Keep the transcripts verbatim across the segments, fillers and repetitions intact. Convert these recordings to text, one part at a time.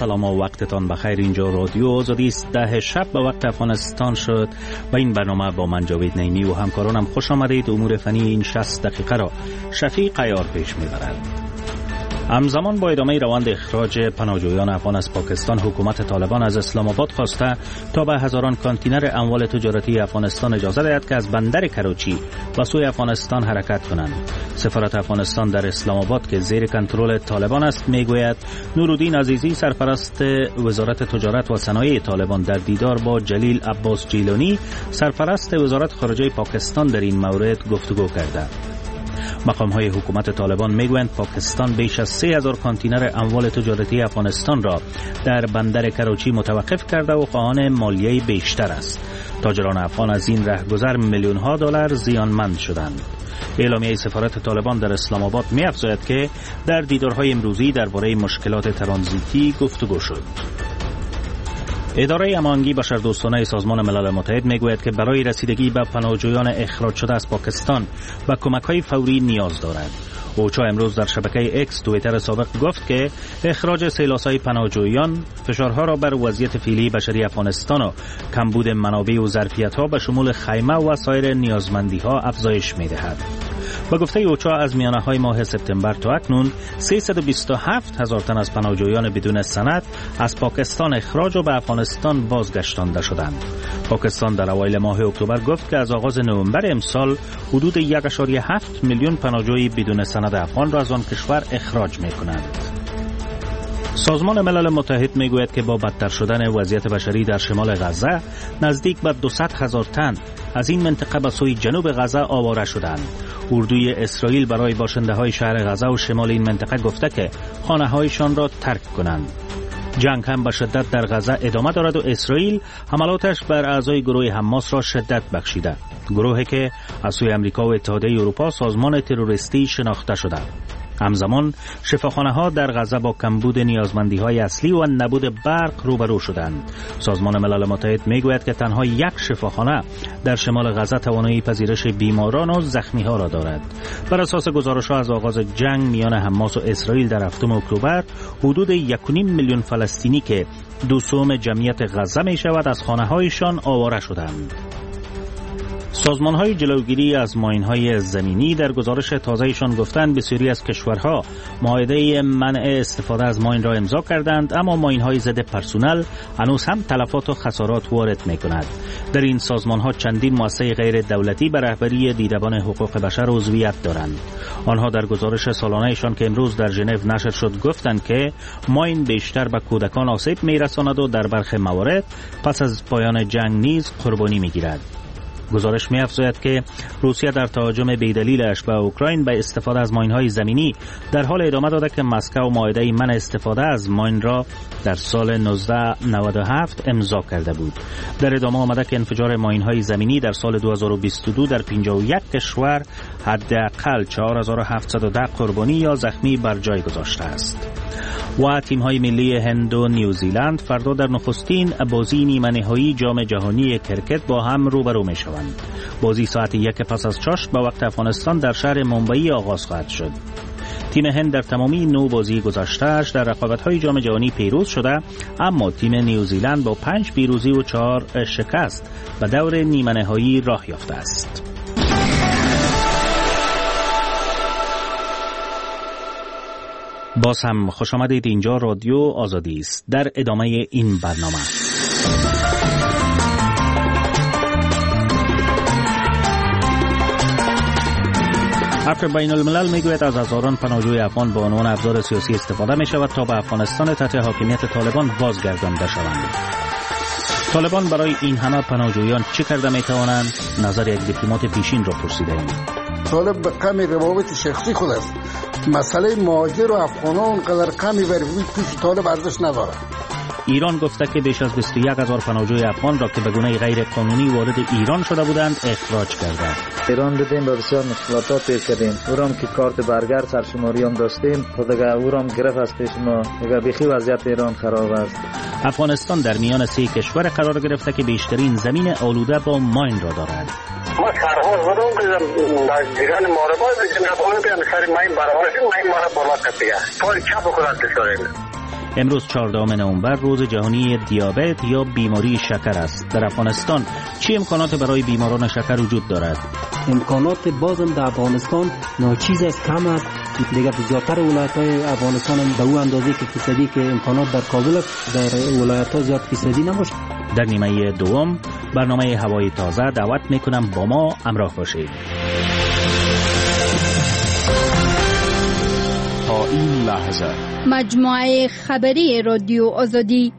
سلام و وقتتان بخیر. اینجا رادیو آزادی است. ده شب به وقت افغانستان شد و این برنامه با من جاوید نعیمی و همکارانم خوش آمدید. امور فنی این شصت دقیقه را شفیق عیار پیش میبرد. همزمان با ادامه روند اخراج پناهجویان افغان از پاکستان، حکومت طالبان از اسلام آباد خواسته تا به هزاران کانتینر اموال تجارتی افغانستان اجازه دهد که از بندر کراچی به سوی افغانستان حرکت کنند. سفارت افغانستان در اسلام آباد که زیر کنترل طالبان است میگوید نورالدین عزیزی، سرپرست وزارت تجارت و صنایع طالبان، در دیدار با جلیل عباس جیلانی، سرپرست وزارت خارجه پاکستان، در این مورد گفتگو کرده. مقام‌های حکومت طالبان میگویند پاکستان بیش از سه هزار کانتینر اموال تجارتی افغانستان را در بندر کراچی متوقف کرده و خواهان مالیه بیشتر است. تاجران افغان از این رهگذر میلیون ها دلار زیانمند شدند. اعلامیه سفارت طالبان در اسلام آباد می‌افزاید که در دیدارهای امروزی درباره مشکلات ترانزیتی گفتگو شد. اداره امانگی بشردوستانه سازمان ملل متحد میگوید که برای رسیدگی به پناهجویان اخراج شده از پاکستان و کمک‌های فوری نیاز دارد. اوچا امروز در شبکه اکس توییتر سابق گفت که اخراج سیلاسای پناهجویان فشارها را بر وضعیت فعلی بشری افغانستان و کمبود منابع و ظرفیت‌ها به شمول خیمه و سایر نیازمندی‌ها افزایش می‌دهد. با گفته اوچا از میانه‌های ماه سپتامبر تا اکنون سیصد و بیست و هفت هزار تن از پناهجویان بدون سند از پاکستان اخراج و به افغانستان بازگشتانده شدند. پاکستان در اوایل ماه اکتبر گفت که از آغاز نوامبر امسال حدود یک و هفت میلیون پناهجوی بدون سند افغان را از آن کشور اخراج می‌کنند. سازمان ملل متحد میگوید که با بدتر شدن وضعیت بشری در شمال غزه، نزدیک به دویست هزار تن از این منطقه به سوی جنوب غزه آواره شدند. اردوی اسرائیل برای باشنده های شهر غزه و شمال این منطقه گفته که خانه هایشان را ترک کنند. جنگ هم به شدت در غزه ادامه دارد و اسرائیل حملاتش بر اعضای گروه حماس را شدت بخشیده. گروهی که از سوی امریکا و اتحادیه اروپا سازمان تروریستی شناخته شده. همزمان شفاخانه ها در غزه با کمبود نیازمندی های اصلی و نبود برق روبرو شدند. سازمان ملل متحد میگوید که تنها یک شفاخانه در شمال غزه توانایی پذیرش بیماران و زخمی ها را دارد. بر اساس گزارش ها از آغاز جنگ میان حماس و اسرائیل در هفتم اکتبر، حدود یک و نیم میلیون فلسطینی که دوسوم جمعیت غزه می شود از خانه هایشان آواره شدند. سازمان های جلوگیری از ماین های زمینی در گزارش تازهشان گفتند بسیاری از کشورها معاهده منع استفاده از ماین را امضا کردند، اما ماین های ضد پرسونل هنوز هم تلفات و خسارات وارد می کند. در این سازمان ها چندین مؤسسه غیر دولتی به رهبری دیدبان حقوق بشر عضویت دارند. آنها در گزارش سالانهشان که امروز در ژنو نشر شد گفتند که ماین بیشتر به کودکان آسیب می رساند و در برخی موارد پس از پایان جنگ نیز قربانی می گیرد. گزارش می افزاید که روسیه در تهاجم بی‌دلیلش به اوکراین به استفاده از ماین‌های زمینی در حال ادامه داده که مسکو معاهده منع استفاده از ماین را در سال نوزده نود و هفت امضا کرده بود. در ادامه آمده که انفجار ماین‌های زمینی در سال دو هزار و بیست و دو در پنجاه و یک کشور حداقل چهار هزار و هفتصد و ده قربانی یا زخمی بر جای گذاشته است. و تیم‌های ملی هند و نیوزیلند فردا در نخستین بازی نیمه نهایی جام جهانی کرکت با هم روبرو می‌شوند. بازی ساعت یک پس از چاشت به وقت افغانستان در شهر ممبئی آغاز خواهد شد. تیم هند در تمامی نو بازی گذشته‌اش در رقابت‌های جام جهانی پیروز شده، اما تیم نیوزیلند با پنج پیروزی و چهار شکست به دور نیمه نهایی راه یافته است. باز هم خوش آمدید. اینجا رادیو آزادی است. در ادامه این برنامه حرف بین الملل میگوید از هزاران پناهجوی افغان به عنوان ابزار سیاسی استفاده می شود تا به افغانستان تحت حاکمیت طالبان بازگردانده شوند. طالبان برای این همه پناهجویان چه کرده می توانند؟ نظر یک دیپلمات پیشین را پرسیده ایم. طالب به کم روابط شخصی خود است. مسئله مهاجر و افغانان اونقدر کمی برای پیش طالب ارزش نداره. ایران گفته که بیش از بیست و یک هزار پناهجوی افغان را که به گونه غیر قانونی وارد ایران شده بودند اخراج کرده. ایران دیدیم با بسیار مشکلات پیش کردیم. اورام که کارت برگرد سرشماری هم داشتیم، خود اگر اورام گرفت از پیش ما، اگر بیخی وضعیت ایران خراب است. افغانستان در میان سه کشور قرار گرفته که بیشترین زمین آلوده با ماین را دارد. ما سرحال بودم که دیگران ماربا بجنب آن بیان سر ماین برابرشون ماین مارا بالا کتیه پای چپ بکنند دستاریم. امروز چهاردهم نوامبر روز جهانی دیابت یا بیماری شکر است. در افغانستان چه امکانات برای بیماران شکر وجود دارد؟ امکانات بازم در افغانستان ناچیز است، کم است. دیگه زیادتر ولایت‌های افغانستان هم به اون اندازه که فیصدی که امکانات در کابل در ولایت‌ها زیاد فیصدی نباشه. در نیمه دوم برنامه هوای تازه دعوت میکنم با ما همراه باشید. تا این لحظه مجموعه خبری رادیو آزادی.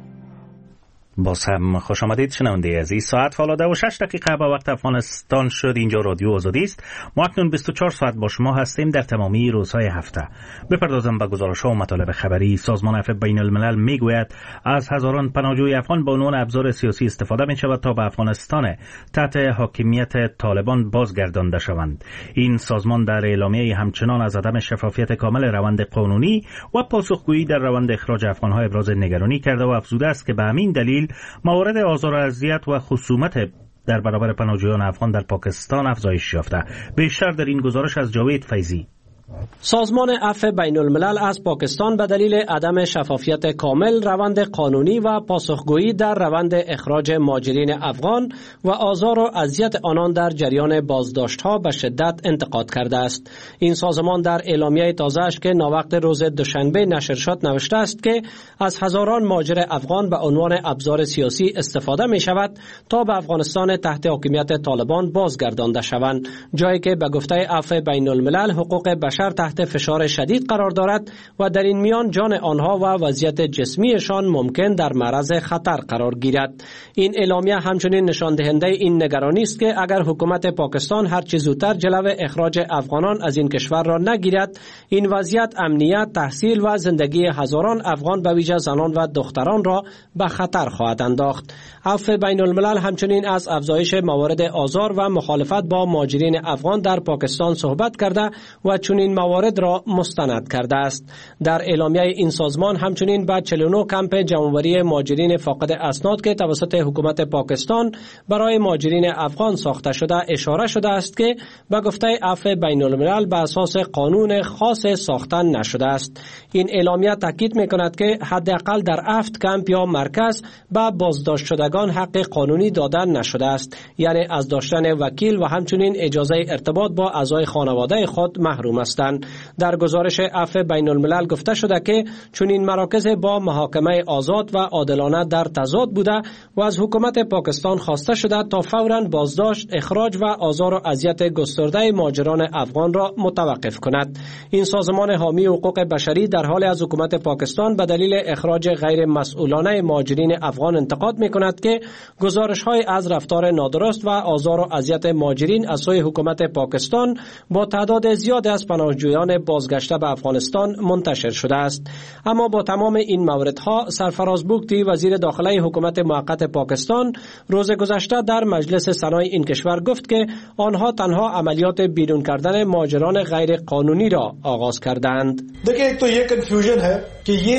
باز هم خوش آمدید شنونده عزیز. ساعت حالا ده و شش دقیقه به وقت افغانستان شد. اینجا رادیو آزادی است. ما اکنون بیست و چهار ساعت با شما هستیم در تمامی روزهای هفته. بپردازم به گزارش‌ها و مطالب خبری. سازمان عفو بین الملل میگوید از هزاران پناهجوی افغان به عنوان ابزار سیاسی استفاده می شود تا به افغانستان تحت حاکمیت طالبان بازگردانده شوند. این سازمان در اعلامیه همچنان از عدم شفافیت کامل روند قانونی و پاسخگویی در روند اخراج افغان‌ها ابراز نگرانی کرده و افزوده است که به همین دلیل موارد آزار و اذیت و خصومت در برابر پناهجویان افغان در پاکستان افزایش یافته. بیشتر در این گزارش از جاوید فیضی. سازمان عفو بین الملل از پاکستان به دلیل عدم شفافیت کامل روند قانونی و پاسخگویی در روند اخراج مهاجرین افغان و آزار و اذیت آنان در جریان بازداشت‌ها به شدت انتقاد کرده است. این سازمان در اعلامیه تازه‌اش که ناوقت روز دوشنبه نشر شد نوشته است که از هزاران مهاجر افغان به عنوان ابزار سیاسی استفاده می شود تا به افغانستان تحت حاکمیت طالبان بازگردانده شوند، جایی که به گفته عفو بین الملل حقوق بشر تحت فشار شدید قرار دارد و در این میان جان آنها و وضعیت جسمیشان ممکن در معرض خطر قرار گیرد. این اعلامیه همچنین نشان دهنده این نگرانی است که اگر حکومت پاکستان هر چه زودتر جلو اخراج افغانان از این کشور را نگیرد، این وضعیت امنیت، تحصیل و زندگی هزاران افغان به ویژه زنان و دختران را به خطر خواهد انداخت. عفو بین الملل همچنین از افزایش موارد آزار و مخالفت با مهاجرین افغان در پاکستان صحبت کرده و چنین موارد را مستند کرده است. در اعلامیه این سازمان همچنین به چهل و نه کمپ جمع‌آوری مهاجرین فاقد اسناد که توسط حکومت پاکستان برای مهاجرین افغان ساخته شده اشاره شده است که به گفته عفو بین الملل به اساس قانون خاص ساخته نشده است. این اعلامیه تاکید می‌کند که حداقل در هفت کمپ یا مرکز به بازداشت شدگان حق قانونی داده نشده است، یعنی از داشتن وکیل و همچنین اجازه ارتباط با اعضای خانواده خود محروم هستند. در گزارش عفو بین الملل گفته شده که چون این مراکز با محاکمه آزاد و عادلانه در تضاد بوده و از حکومت پاکستان خواسته شده تا فوراً بازداشت، اخراج و آزار و اذیت گسترده مهاجران افغان را متوقف کند. این سازمان حامی حقوق بشری در حال از حکومت پاکستان به دلیل اخراج غیر مسئولانه مهاجرین افغان انتقاد می‌کند که گزارش‌های از رفتار نادرست و آزار و اذیت مهاجرین از سوی حکومت پاکستان با تعداد زیاد از پناهجویان بازگشته به افغانستان منتشر شده است. اما با تمام این موردها سرفراز بوگتی وزیر داخله حکومت موقت پاکستان روز گذشته در مجلس سنای این کشور گفت که آنها تنها عملیات بیرون کردن مهاجران غیر قانونی را آغاز کردند. देखिए एक तो ये कंफ्यूजन है कि ये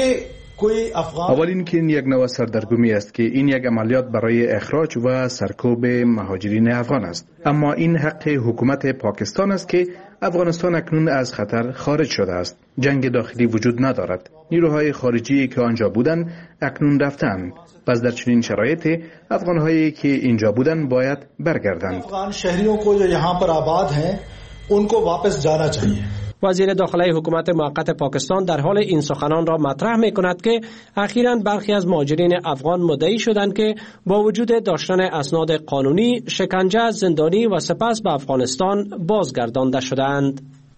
اول این که این یک نوع سردرگمی است که این یک عملیات برای اخراج و سرکوب مهاجرین افغان است، اما این حق حکومت پاکستان است که افغانستان اکنون از خطر خارج شده است. جنگ داخلی وجود ندارد. نیروهای خارجی که آنجا بودند اکنون رفتند. پس در چنین شرایطی افغان‌هایی که اینجا بودند باید برگردند. افغان شهریوں کو جو یہاں پر آباد ہیں ان کو واپس جانا چاہیے. وزیر داخله حکومت موقت پاکستان در حال این سخنان را مطرح می کند که اخیراً برخی از مهاجرین افغان مدعی شدند که با وجود داشتن اسناد قانونی شکنجه، زندانی و سپس به افغانستان بازگردانده شدند.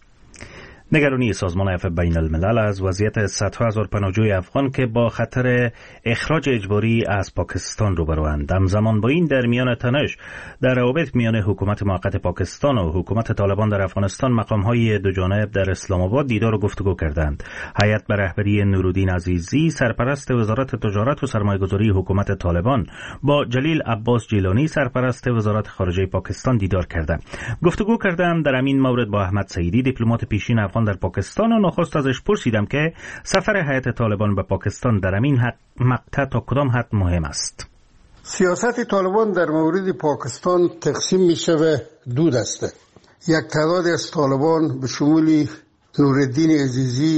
نگرانی سازمان عفو بین الملل از وضعیت صدها هزار پناهجوی افغان که با خطر اخراج اجباری از پاکستان روبروند. همزمان با این در میان تنش در روابط میان حکومت موقت پاکستان و حکومت طالبان در افغانستان مقام‌های دو جانب در اسلام آباد دیدار و گفتگو کردند. هیئت به رهبری نورالدین عزیزی سرپرست وزارت تجارت و سرمایه‌گذاری حکومت طالبان با جلیل عباس جیلانی سرپرست وزارت خارجه پاکستان دیدار کردند. گفتگو کردند. در همین مورد با احمد سعیدی دیپلمات پیشین افغان در پاکستان و نخست ازش پرسیدم که سفر هیئت طالبان به پاکستان در این مقطع تا کدام حد مهم است. سیاست طالبان در مورد پاکستان تقسیم می شود دو دسته. یک تعداد از طالبان به شمول نورالدین عزیزی،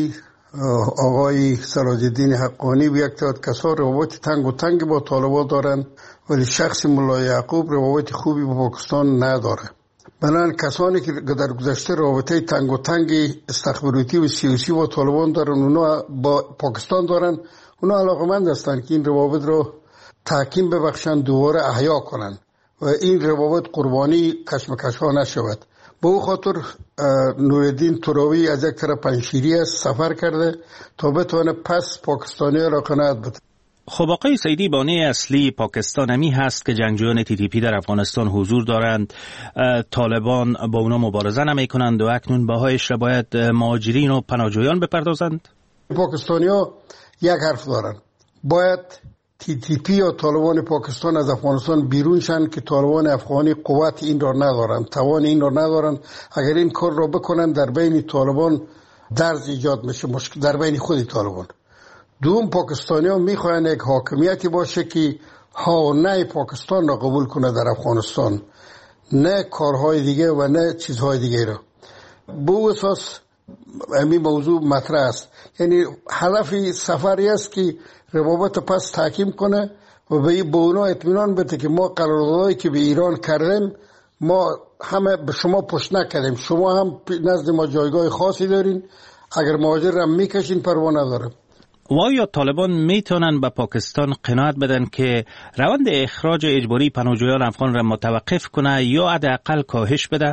آقای سراج‌الدین حقانی و یک تعداد کسان روابط تنگ و تنگ با طالبان دارند، ولی شخص ملا یعقوب روابط خوبی با پاکستان نداره. بنابراین کسانی که در گذشته رابطه تنگ و تنگ استخباراتی و سیاسی با طالبان دارن، اونا با پاکستان دارن، اونا علاقمند هستند که این روابط رو تحکیم ببخشند، دوباره احیا کنند و این روابط قربانی کشمکش ها نشود. به او خاطر نورالدین تراوی از یک طرف پنشیری است سفر کرده تا بتونه پس پاکستانی را قناعت بده. خب آقای سیدی، بانه اصلی پاکستان همی هست که جنگجویان تی تی پی در افغانستان حضور دارند، طالبان با اونا مبارزه نمی کنند و اکنون بهایش را باید مهاجرین و پناهجویان بپردازند. پاکستانی ها یک حرف دارند، باید تی تی پی یا طالبان پاکستان از افغانستان بیرون شن که طالبان افغانی قوت این را ندارند، توان این را ندارند. اگر این کار را بکنند در بین طالبان درز ایجاد میشه، مشکل در بین خود طالبان. دوم، پاکستانی ها میخواین یک حاکمیتی باشه که ها و نه پاکستان را قبول کنه در افغانستان، نه کارهای دیگه و نه چیزهای دیگه را. به اساس همین موضوع مطرح است. یعنی هدف سفری است که روابط پس تحکیم کنه و به اونا اطمینان بده که ما قراردادهایی که به ایران کردیم ما همه به شما پشت نکردیم، شما هم نزد ما جایگاه خاصی دارین، اگر مهاجر را میکشین پروا نداره. و آیا طالبان میتونن به پاکستان قناعت بدن که روند اخراج اجباری پناهجویان افغان را متوقف کنه یا حداقل کاهش بده؟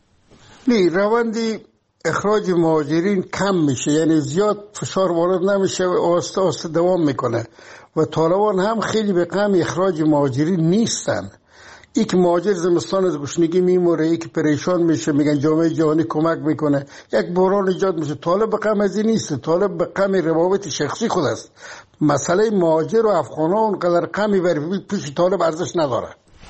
نه، روند اخراج مهاجرین کم میشه، یعنی زیاد فشار وارد نمیشه و آسته آسته دوام میکنه و طالبان هم خیلی به غم اخراج مهاجرین نیستن. ای که مهاجر زمستان از گشنگی میموره، ای که پریشان میشه، میگن جامعه جهانی کمک میکنه، یک بحران ایجاد میشه. طالب به غم از این نیست، طالب به غم روابط شخصی خود است. مسئله مهاجر و افغانان اونقدر غمی بر پیش طالب ارزش نداره.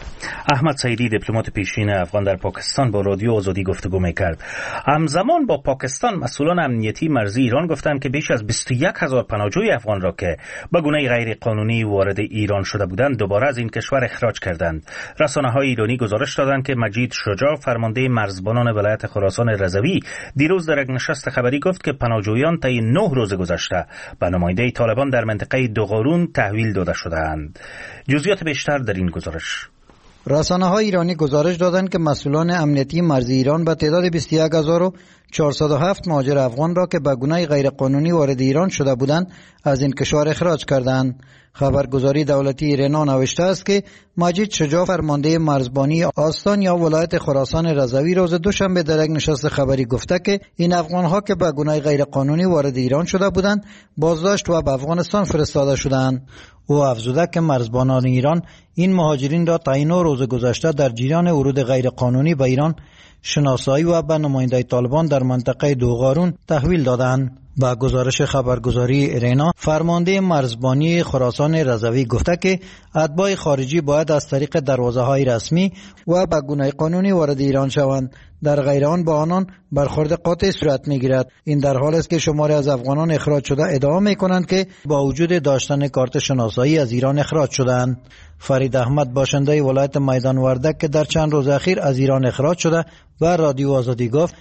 احمد سیدی، دیپلمات پیشین افغان در پاکستان، با رادیو آزادی گفتگو میکرد. همزمان با پاکستان مسئولان امنیتی مرزی ایران گفتند که بیش از بیست و یک هزار پناهجوی افغان را که به گونه غیر قانونی وارد ایران شده بودند دوباره از این کشور اخراج کردند. رسانه‌های ایرانی گزارش دادند که مجید شجاع، فرمانده مرزبانان ولایت خراسان رضوی، دیروز در یک نشست خبری گفت که پناهجویان طی نه روز گذشته به نماینده طالبان در منطقه دوغارون تحویل داده شده‌اند. جزئیات بیشتر در این گزارش. رسانه‌های ایرانی گزارش دادند که مسئولان امنیتی مرزی ایران به تعداد بیست و یک هزار و چهارصد و هفت مهاجر افغان را که به گونه غیرقانونی وارد ایران شده بودند از این کشور اخراج کردند. خبرگزاری دولتی رنا نوشته است که مجید شجاع، فرمانده مرزبانی آستان یا ولایت خراسان رضوی، روز دوشنبه در یک نشست خبری گفته که این افغان‌ها که به گونه غیرقانونی وارد ایران شده بودند بازداشت و به افغانستان فرستاده شدند. او افزوده که مرزبانان ایران این مهاجرین را طی نه روز گذشته در جریان ورود غیرقانونی به ایران شناسایی و به نماینده طالبان در منطقه دوغارون تحویل دادند. با گزارش خبرگزاری رنا، فرمانده مرزبانی خراسان رضوی گفته که اتباع خارجی باید از طریق دروازه‌های رسمی و به گونه قانونی وارد ایران شوند، در غیر آن با آنان برخورد قاطع صورت میگیرد. این در حالی است که شماری از افغانان اخراج شده ادعا میکنند که با وجود داشتن کارت شناسایی از ایران اخراج شدند. فرید احمد، باشنده ولایت میدان وردک که در چند روز اخیر از ایران اخراج شده، و رادیو آزادی گفت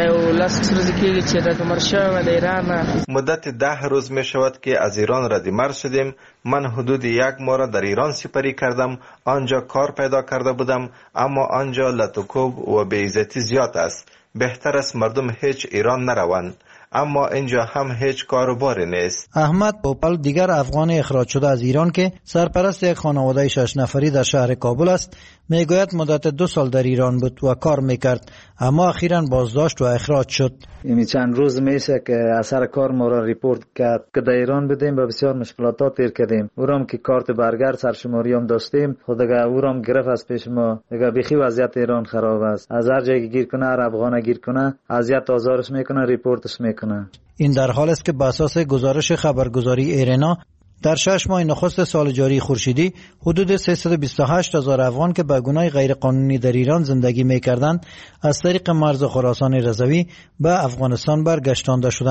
مدت ده روز می شود که از ایران ردیمرز شدیم. من حدود یک ماه را در ایران سپری کردم. آنجا کار پیدا کرده بودم، اما آنجا لطوکوب و بی‌عزتی زیاد است. بهتر است مردم هیچ ایران نروند، اما اینجا هم هیچ کاروباری نیست. احمد پوپل، دیگر افغان اخراج شده از ایران که سرپرست یک خانواده شش نفری در شهر کابل است، میگوید مدت دو سال در ایران بود و کار میکرد، اما اخیراً بازداشت و اخراج شد. یعنی چند روز میشه که اثر کار ما را ریپورت کرد که در ایران بودیم و بسیار مشکلات تیر کردیم. اورام که کارت برگرد سرشماری هم داشتیم، خود اگر اورام گرفت از پیش ما، اگر بیخی وضعیت ایران خراب است. از هر جایی گیر کنه، هر افغان گیر کنه، اذیت آزارش میکنه، ریپورتش میکنه. این در حال است که بر اساس گزارش خبرگزاری ایرنا در شش ماه نخست سال جاری خورشیدی حدود سیصد و بیست و هشت هزار افغان که به گونه غیرقانونی در ایران زندگی می‌کردند از طریق مرز خراسان رضوی به افغانستان برگشتانده شدند.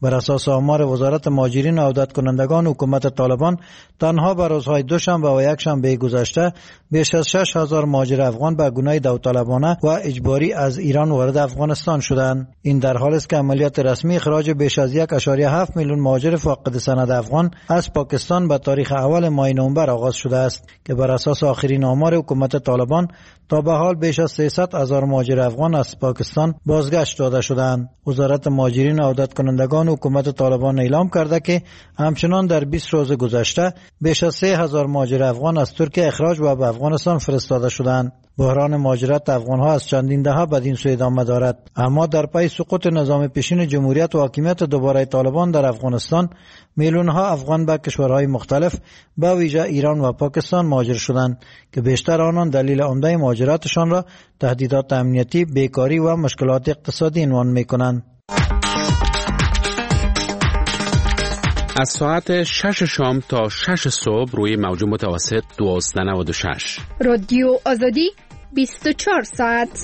بر اساس آمار وزارت مهاجرین و عودت کنندگان حکومت طالبان، تنها بر روزهای دوشنبه و یکشنبه گذشته بیش از شش هزار مهاجر افغان به گناه داوطلبانه و اجباری از ایران وارد افغانستان شدند. این در حالی است که عملیات رسمی اخراج بیش از یک و هفت میلیون مهاجر فاقد سند افغان از پاکستان به تاریخ اول ماه نوامبر آغاز شده است که بر اساس آخرین آمار حکومت طالبان تا به حال بیش از سیصد هزار مهاجر افغان از پاکستان بازگشت داده شدند. وزارت مهاجرین و عودت کنندگان حکومت طالبان اعلام کرده که همچنان در بیست روز گذشته بیش از سه هزار مهاجر افغان از ترکیه اخراج و به افغانستان فرستاده شدند. بحران مهاجرت افغان‌ها از چندین دهه بدین سو ادامه دارد، اما در پی سقوط نظام پیشین جمهوریت و حاکمیت دوباره طالبان در افغانستان، میلیون‌ها افغان به کشورهای مختلف به ویژه ایران و پاکستان مهاجر شدند که بیشتر آنان دلیل عمده مهاجرتشان را تهدیدات امنیتی، بیکاری و مشکلات اقتصادی عنوان می‌کنند. از ساعت شش شام تا شش صبح روی موج متوسط دویست و نود و شش رادیو آزادی بیست و چهار ساعت.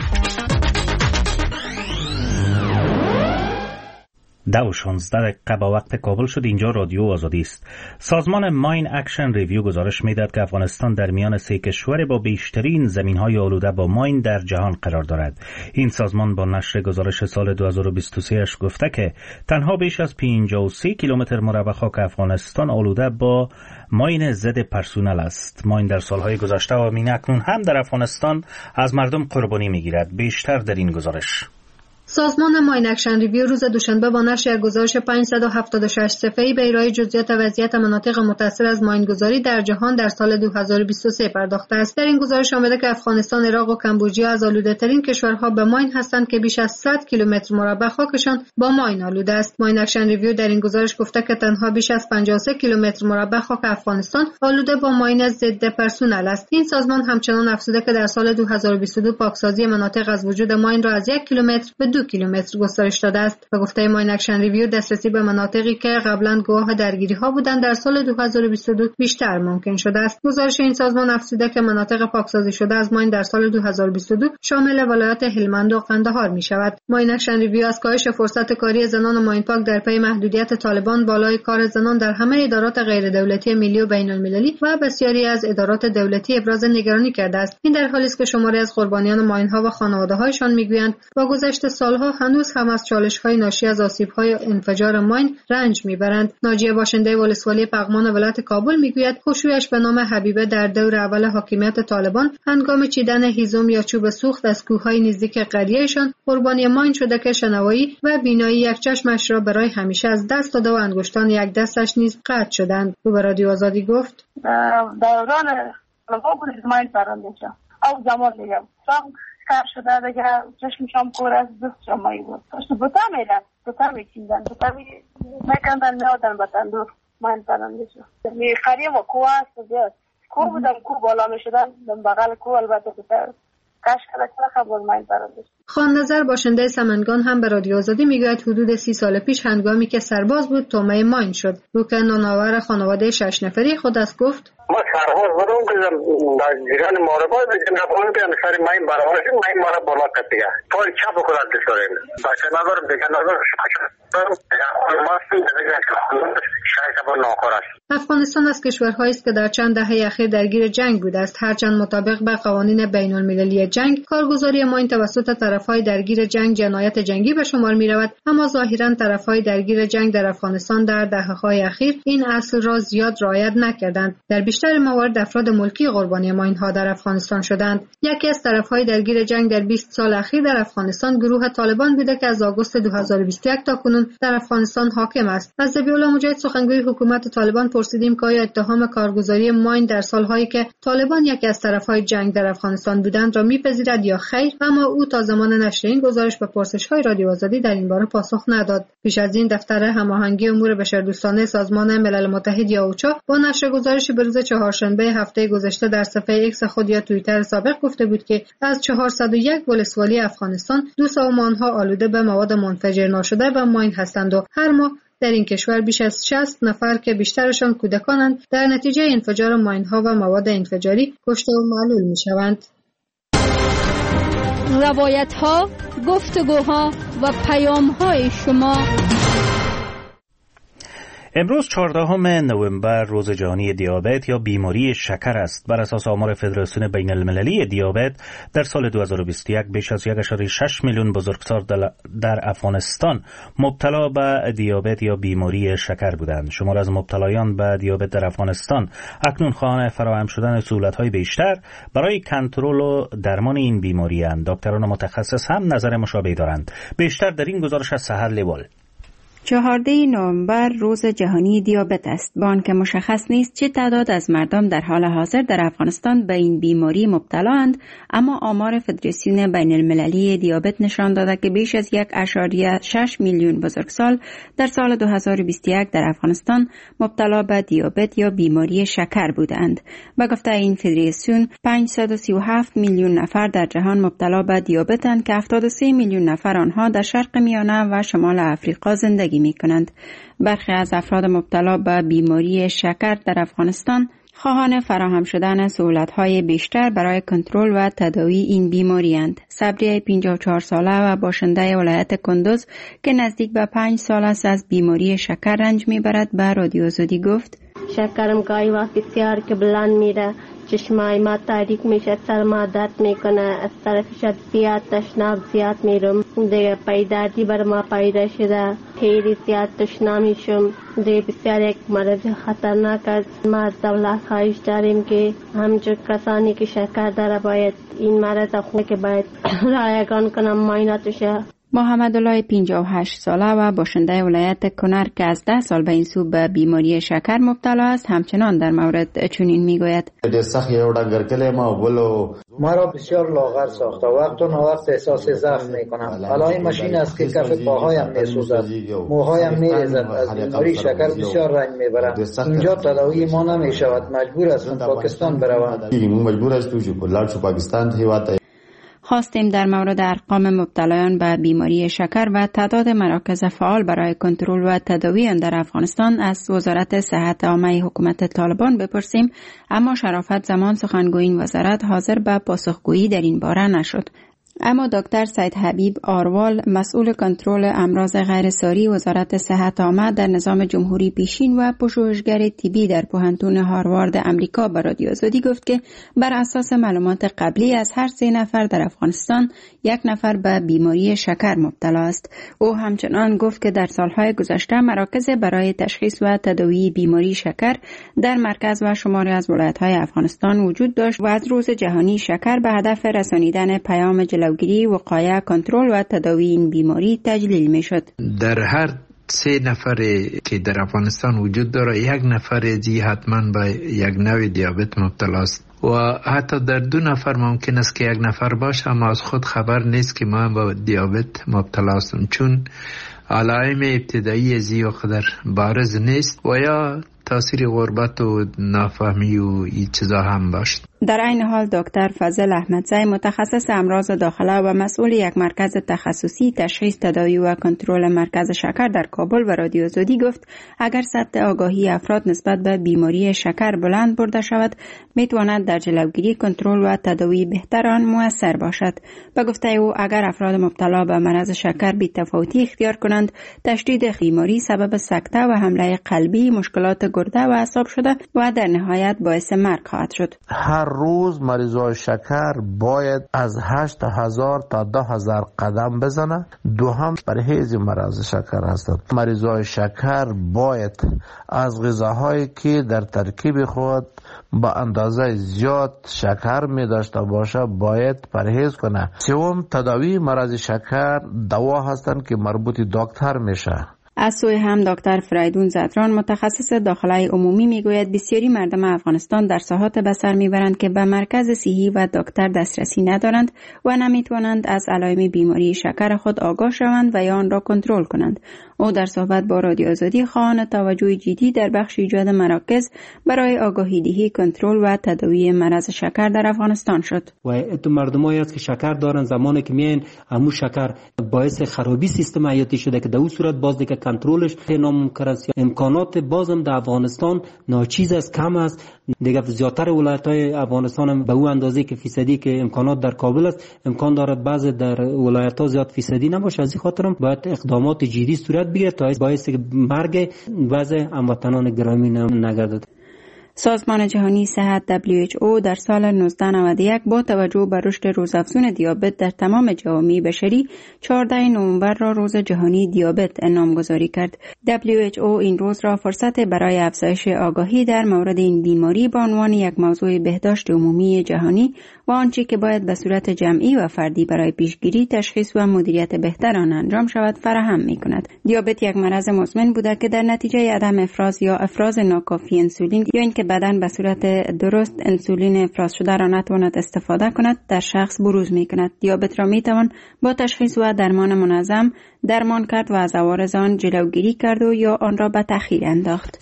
ده و شانزده دقیقه با وقت کابل شد. اینجا رادیو آزادی است. سازمان ماین اکشن ریویو گزارش میداد که افغانستان در میان سه کشور با بیشترین زمین‌های آلوده با ماین در جهان قرار دارد. این سازمان با نشر گزارش سال دو هزار و بیست و سه اش گفته که تنها بیش از پنجاه و سه کیلومتر مربع خاک افغانستان آلوده با ماین ضد پرسونل است. ماین در سالهای گذشته و اکنون هم در افغانستان از مردم قربانی میگیرد. بیشتر در این گزارش. سازمان ماین اکشن ریویو روز دوشنبه با نشر گزارش پانصد و هفتاد و شش صفحه‌ای به ارائه جزئیات وضعیت مناطق متأثر از ماینگذاری در جهان در سال دو هزار و بیست و سه پرداخته است. در این گزارش آمده که افغانستان، عراق و کمبوجیا از آلوده‌ترین کشورها به ماین هستند که بیش از صد کیلومتر مربع خاکشان با ماین آلوده است. ماین اکشن ریویو در این گزارش گفته که تنها بیش از پنجاه و سه کیلومتر مربع خاک افغانستان آلوده با ماین ضد پرسونل است. این سازمان همچنان افزوده که در سال دو هزار و بیست و دو پاکسازی مناطق از وجود ماین را از یک کیلومتر به دو کیلومتر گسترش داده است. به گفته ماین اکشن ریویو، دسترسی به مناطقی که قبلا گواه درگیری‌ها بودند در سال دو هزار و بیست و دو بیشتر ممکن شده است. گزارش این سازمان افزوده که مناطق پاکسازی شده از ماین در سال دو هزار و بیست و دو شامل ولایات هلمند و قندهار می شود. ماین اکشن ریویو از کاهش فرصت کاری زنان و ماین پاک در پی محدودیت طالبان، بالای کار زنان در همه ادارات غیر دولتی ملی و بین المللی و بسیاری از ادارات دولتی ابراز نگرانی کرده است. این در حالی است که شماری از قربانیان ماین‌ها و خانواده‌هایشان می‌گویند با گذشت سالها هنوز هم از چالش‌های ناشی از آسیب‌های انفجار ماین رنج می‌برند. ناجیه باشنده ولسوالی پغمان ولایت کابل می‌گوید خشوعش به نام حبیبه در دور اول حاکمیت طالبان هنگام چیدن هیزم یا چوب سوخت از کوه‌های نزدیک قریه‌شان قربانی ماین شده که شنوایی و بینایی یک چشمش را برای همیشه از دست داده و انگشتان یک دستش نیز قطع شدند. او به رادیو آزادی گفت: دوران لوا بود ماین پرنده شد. او زمان دیگه کار شده دیگه چشمشم کور از دستشم مایی بود. پشت بوتا میرن، بوتا میچیندن، بوتا میکندن میادن به تندور ماین پرنده شد. می خریم و کوه است زیاد. کوه بودم، کوه بالا میشدن، بغل کوه البته بوتا کاش کلا چرا بود ماین پرنده شد. خان نظر باشنده سمنگان هم به رادیو آزادی میگوید حدود سی سال پیش هنگامی که سرباز بود تومه ماین شد. او که نانآور خانواده شش نفری خود است گفت: ما سرباز بودم که در جریان مارباز جنابان بیان سر ماین برابرش ماین مارا بالا کتیه پای چپ خودت دشورین باشه ندارم دیگه ندارم افغانستان از کشورهایی است که در چند دهه اخیر درگیر جنگ بوده است. هرچند مطابق به قوانین بین المللی جنگ کارگزاری ماین توسط طرفهای درگیر جنگ جنایت جنگی به شمار می رود، اما ظاهرا طرفهای درگیر جنگ در افغانستان در دهه‌های اخیر این اصل را زیاد رعایت نکردند. در بیشتر موارد افراد ملکی قربانی ماین‌ها در افغانستان شدند. یکی از طرفهای درگیر جنگ در بیست سال اخیر در افغانستان گروه طالبان بوده که از آگوست دو هزار و بیست و یک تا کنون در افغانستان حاکم است. از ذبیح الله مجاهد سخنگوی حکومت طالبان پرسیدیم که آیا اتهام کارگزاری ماین در سالهایی که طالبان یکی از طرفهای جنگ در افغانستان بودند را میپذیرد یا خیر، اما او تا زمان نشر این گزارش به پرسش‌های رادیو آزادی در این باره پاسخ نداد. پیش از این دفتر هماهنگی امور بشردوستانه سازمان ملل متحد یا اوچا با نشر گزارشی به روز چهارشنبه هفته گذشته در صفحه ایکس خود یا توییتر سابق گفته بود که از چهارصد و یک ولسوالی افغانستان دو سوم آنها آلوده به مواد منفجر ناشده و ماین هستند و هر ماه در این کشور بیش از شصت نفر که بیشترشان کودکانند در نتیجه انفجار ماین‌ها و مواد انفجاری کشته و معلول می‌شوند. روایت‌ها، گفتگوها و پیام‌های شما امروز چهاردهم نوامبر روز جهانی دیابت یا بیماری شکر است. بر اساس آمار فدراسیون بین المللی دیابت در سال دو هزار و بیست و یک بیش از یک ممیز شش میلیون بزرگسال در افغانستان مبتلا به دیابت یا بیماری شکر بودند. شمار از مبتلایان به دیابت در افغانستان اکنون خواهان فراهم شدن سهولت‌های بیشتر برای کنترل و درمان این بیماری اند. دکتران متخصص هم نظر مشابهی دارند. بیشتر در این گزارش از سحر لیوال. چهاردهم نوامبر روز جهانی دیابت است. با آنکه مشخص نیست چه تعداد از مردم در حال حاضر در افغانستان به این بیماری مبتلااند، اما آمار فدراسیون بین المللی دیابت نشان داده که بیش از یک ممیز شش میلیون بزرگسال در سال دو هزار و بیست و یک در افغانستان مبتلا به دیابت یا بیماری شکر بودند. به گفته این فدراسیون پانصد و سی و هفت میلیون نفر در جهان مبتلا به دیابتند که هفتاد و سه میلیون نفر آنها در شرق میانه و شمال آفریقا زندگی می کنند. برخی از افراد مبتلا به بیماری شکر در افغانستان خواهان فراهم شدن سهولت‌های بیشتر برای کنترل و تداوی این بیماری اند. صبری پنجاه و چهار ساله و باشنده ولایت کندوز که نزدیک به پنج سال است از بیماری شکر رنج می‌برد به رادیو آزادی گفت: شکرم گاهی وقت بسیار که بلند میره، چشمای ما تاریک میشه، سر ما درد میکنه، از طرفش زیاد تشناب زیاد میرم، دیگه پیدادی بر ما پیدا شده، خیلی زیاد تشنا میشم، دیگه بسیار یک مرض خطرناک است. ما از دولت خواهش داریم که همچون کسانی که شکر داره باید این مرض خود که باید رایگان کنم معایناتشه. محمد الله پنجاه و هشت ساله و باشنده ولایت کنر که از ده سال به این سو به بیماری شکر مبتلا است همچنان در مورد چنین میگوید: ما را بسیار لاغر ساخته، وقت و نوقت احساس ضعف میکنم. حالا این ماشین است که کف پاهایم میسوزد، موهایم میریزد، از بیماری شکر بسیار رنج میبرم. اینجا تداوی ما نمیشود، مجبور هستم پاکستان بروم. خواستیم در مورد ارقام مبتلایان به بیماری شکر و تعداد مراکز فعال برای کنترل و تداوی آن در افغانستان از وزارت صحت عامه حکومت طالبان بپرسیم، اما شرافت زمان سخنگوی این وزارت حاضر به پاسخگویی در این باره نشد. اما دکتر سید حبیب آروال مسئول کنترل امراض غیرساری وزارت صحت عامه در نظام جمهوری پیشین و پژوهشگر طبی در پوهنتون هاروارد امریکا به رادیو آزادی گفت که بر اساس معلومات قبلی از هر سه نفر در افغانستان یک نفر به بیماری شکر مبتلا است. او همچنان گفت که در سالهای گذشته مراکز برای تشخیص و تداوی بیماری شکر در مرکز و شماری از ولایت‌های افغانستان وجود داشت و از روز جهانی شکر به هدف رسانیدن پیام جلوگیری، وقایه، کنترل و تداوی این بیماری تجلیل می شد. در هر سه نفر که در افغانستان وجود داره یک نفر زی حتما به یک نوع دیابت مبتلا است و حتی در دو نفر ممکن است که یک نفر باشه اما از خود خبر نیست که من با دیابت مبتلا هستم، چون علائم ابتدایی زی و قدر بارز نیست و یا تاثیر غربت و نافهمی و این چیزا هم باشد. در این حال دکتر فضل احمدزی متخصص امراض داخله و مسئول یک مرکز تخصصی تشخیص، تداوی و کنترل مرکز شکر در کابل و رادیو آزادی گفت اگر سطح آگاهی افراد نسبت به بیماری شکر بلند برده شود میتواند در جلوگیری، کنترل و تداوی بهتر آن مؤثر باشد. به گفته او اگر افراد مبتلا به مرض شکر بی تفاوتی اختیار کنند تشدید بیماری سبب سکته و حمله قلبی، مشکلات گرده و اعصاب شده و در نهایت باعث مرگ خواهد شد. هر روز مریضای شکر باید از هشت هزار تا ده هزار قدم بزنه. دو هم پرهیز مرض شکر هستند. مریضای شکر باید از غذاهایی که در ترکیب خود با اندازه زیاد شکر می داشته باشه باید پرهیز کنه. سوم تداوی مرض شکر دوا هستند که مربوط دکتر میشه. از سوی هم دکتر فریدون زدران متخصص داخله عمومی میگوید بسیاری مردم افغانستان در ساحات به سر میبرند که به مرکز صحی و دکتر دسترسی ندارند و نمیتوانند از علائم بیماری شکر خود آگاه شوند و یا آن را کنترل کنند. او در صحبت با رادیو آزادی خواهان توجه جدی در بخش ایجاد مراکز برای آگاهی دهی، کنترل و تداوی مرض شکر در افغانستان شد. و تو مردمایی است که شکر دارن زمانی که میان همون شکر باعث خرابی سیستم حیاتی شده که در اون صورت باز دیگه کنترلش ناممکن است. امکانات بازم در افغانستان ناچیز است، کم است. دیگه زیاتر ولایت‌های افغانستان هم به اون اندازه که فیصدی که امکانات در کابل است، امکان دارد بعضی در ولایت‌ها زیاد فیصدی نباشه. از این خاطر هم باید اقدامات جدی صورت بگیرد تا باعث مرگ وضع هموطنان گرامی نگردد. سازمان جهانی صحت دبلیو اچ او در سال نوزده نود و یک با توجه به رشد روزافزون دیابت در تمام جوامع بشری چهاردهم نوامبر را روز جهانی دیابت نامگذاری کرد. دبلیو اچ او این روز را فرصت برای افزایش آگاهی در مورد این بیماری به عنوان یک موضوع بهداشت عمومی جهانی و آنچه که باید به صورت جمعی و فردی برای پیشگیری، تشخیص و مدیریت بهتر آن انجام شود فراهم می‌کند. دیابت یک مرض مزمن بوده که در نتیجه عدم افراز یا افراز ناکافی انسولین یا اینکه بدن به صورت درست انسولین افراز شده را نتواند استفاده کند در شخص بروز می‌کند. دیابت را می‌توان با تشخیص و درمان منظم درمان کرد و از عوارض آن جلوگیری کرد و یا آن را به تأخیر انداخت.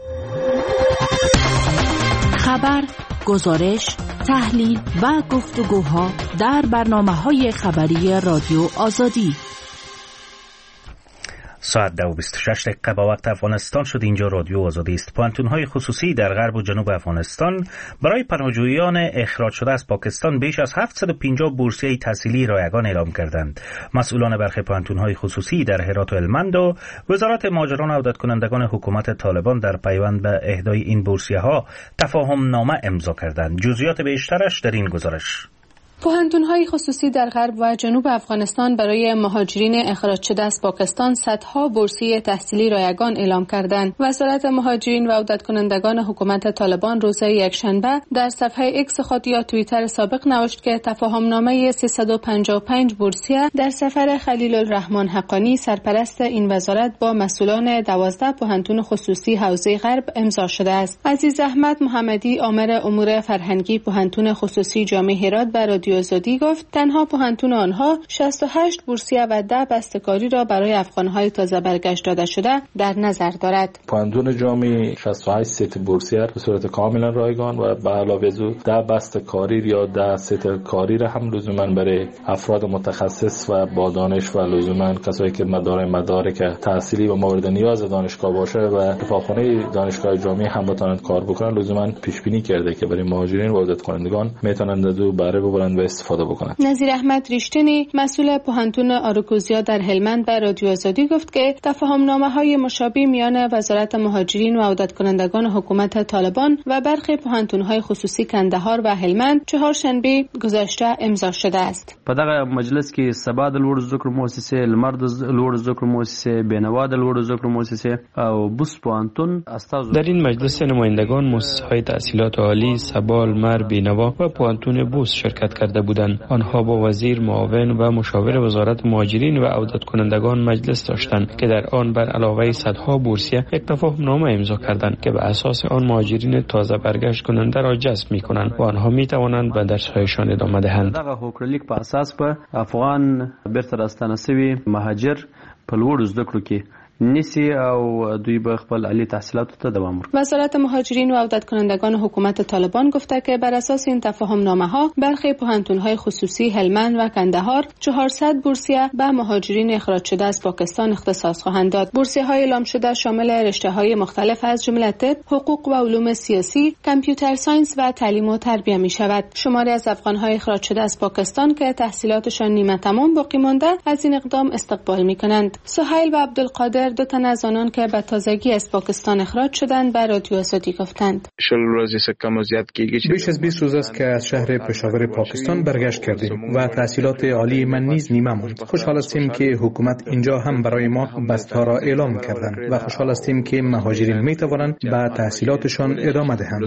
خبر، گزارش، تحلیل و گفتگوها در برنامه‌های خبری رادیو آزادی. ساعت دو و بیست و شش دقیقه با وقت افغانستان شد. اینجا رادیو آزادی است. پانتون‌های خصوصی در غرب و جنوب افغانستان برای پناهجویان اخراج شده از پاکستان بیش از هفتصد و پنجاه بورسیه تحصیلی رایگان اعلام کردند. مسئولان برخی پانتون‌های خصوصی در هرات و هلمند و وزارت مهاجران و عودت کنندگان حکومت طالبان در پیوند به اهدای این بورسیه‌ها تفاهم نامه امضا کردند. جزئیات بیشترش در این گزارش. پوهنتون‌های خصوصی در غرب و جنوب افغانستان برای مهاجرین اخراج شده از پاکستان صدها بورسیه تحصیلی رایگان اعلام کردند. وزارت مهاجرین و عودت کنندگان حکومت طالبان روز یکشنبه در صفحه ایکس خود یا توییتر سابق نوشت که تفاهمنامه سیصد و پنجاه و پنج بورسیه در سفر خلیل الرحمن حقانی سرپرست این وزارت با مسئولان دوازده پوهنتون خصوصی حوزه غرب امضا شده است. عزیز احمد محمدی آمر امور فرهنگی پوهنتون خصوصی جامع هرات برای آزادی گفت تنها پوهنتون آنها شصت و هشت بورسیه و ده بسته‌کاری را برای افغان‌های تازه برگشت داده شده در نظر دارد. پوهنتون جامع شصت و هشت ست بورسیه به صورت کاملا رایگان و به علاوه از او ده بسته‌کاری یا ده ست کاری را هم لزوما برای افراد متخصص و با دانش و لزوما کسایی که دارای مدارک تحصیلی و مورد نیاز دانشگاه باشه و اتفاقخانه دانشگاه جامع هم بتوانند کار بکنن لزوما پیش بینی کرده که برای مهاجرین و عودت کنندگان میتونند از او بهره ببرند و استفاده بکنند. نظیر احمد ریشتنی مسئول پوهنتون آرکوزیا در هلمند به رادیو آزادی گفت که تفاهمنامه‌های مشابه میان وزارت مهاجرین و عودت کنندگان حکومت طالبان و برخی پوهنتون‌های خصوصي کندهار و هلمند چهارشنبه گذشته امضا شده است. په دغه مجلس کې سبا د لوړ زده کړو مؤسسه، لمر د لوړ زده کړو مؤسسه، بینوا د لوړ زده کړو مؤسسه او بوس پوهنتون استاد. در این مجلس نمایندگان مؤسسه‌های تحصیلات عالی سبا، لمر، بینوا و پوهنتون بوس شرکت کرده بودند. آنها با وزیر معاون و مشاور وزارت مهاجرین و عودت کنندگان مجلس داشتند که در آن بر علاوه صدها بورسیه یک تفاهمنامه امضا کردند که به اساس آن مهاجرین تازه برگشت کننده را جذب می‌کنند و آنها می‌توانند به درس‌هایشان ادامه دهند. دغه هوکړلیک په اساس په افغان بیرته راستنه شوي مهاجر په لوړو زده کړو کې نیسی او دوی به خپل عالی تحصیلاتو ته دوام ورکړي. وزارت مهاجرین و عودت کنندگان حکومت طالبان گفته که بر اساس این تفاهمنامه‌ها برخی پوهنتون‌های خصوصی هلمند و کندهار چهارصد بورسیه به مهاجرین اخراج شده از پاکستان اختصاص خواهند داد. بورسیه‌های اعلام شده شامل رشته‌های مختلف از جمله طب، حقوق و علوم سیاسی، کامپیوتر ساینس و تعلیم و تربیت می‌شود. شماری از افغان‌های اخراج شده از پاکستان که تحصیلاتشان نیمه تمام باقی مانده از این اقدام استقبال می‌کنند. سهیل و عبدالقادر دو تن از آنان که به تازگی از پاکستان اخراج شدند به رادیو آزادی گفتند. بیش از بیست روز است که از شهر پشاور پاکستان برگشت کردیم و تحصیلات عالی من نیز نیمه ماند. خوشحال هستیم که حکومت اینجا هم برای ما بسته‌ها را اعلام کردند و خوشحال هستیم که مهاجرین می توانند به تحصیلاتشان ادامه دهند.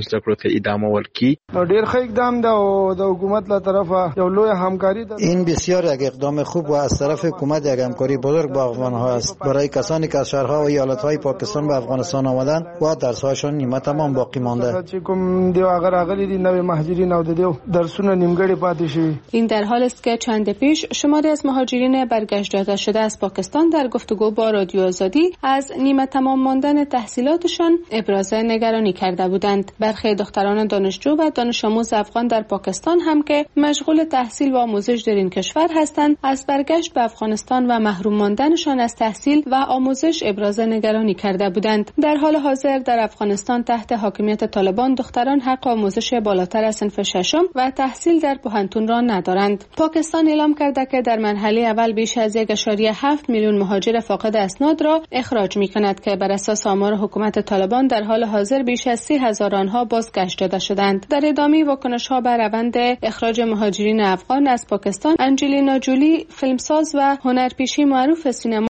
ډیر ښه اقدام ده او د حکومت له طرفه یو لوی همکاری ده. این بسیار یک اقدام خوب و از طرف حکومت یک همکاری بزرگ با افغان‌ها است. برای کسانی که از شهرها و ایالت‌های پاکستان به افغانستان آمدند و درس‌هایشان نیمه تمام باقی مانده. این در حال است که چند پیش شماری از مهاجرین برگشت داده شده از پاکستان در گفتگو با رادیو آزادی از نیمه تمام ماندن تحصیلاتشان ابراز نگرانی کرده بودند. برخی دختران دانشجو و دانش آموز افغان در پاکستان هم که مشغول تحصیل و آموزش در این کشور هستند از برگشت به افغانستان و محروم ماندنشان از تحصیل و آموزش نوازش ابراز نگرانی کرده بودند. در حال حاضر در افغانستان تحت حاکمیت طالبان دختران حق آموزش بالاتر از صنف ششم و تحصیل در پوهنتون را ندارند. پاکستان اعلام کرده که در مرحله اول بیش از یک ممیز هفت میلیون مهاجر فاقد اسناد را اخراج می‌کند که بر اساس آمار حکومت طالبان در حال حاضر بیش از سی هزار آنها بازگشت داده شدند. در ادامه واکنش‌ها بر روند اخراج مهاجرین افغان از پاکستان، انجلینا جولی فیلمساز و هنرپیشه معروف سینما